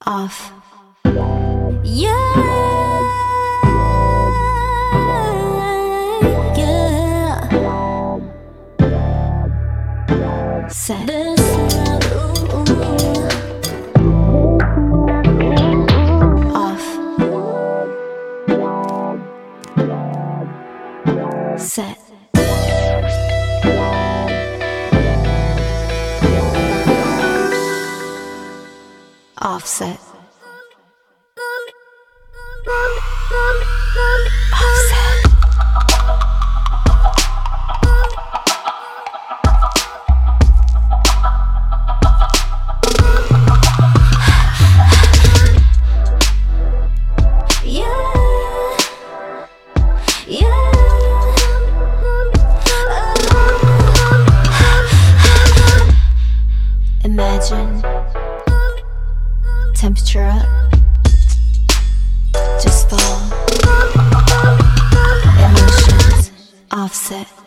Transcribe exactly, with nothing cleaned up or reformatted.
Off. Yeah, yeah. Set. This off. Set. Offset. Offset. Yeah, yeah. Imagine temperature up, just fall. Emotions offset.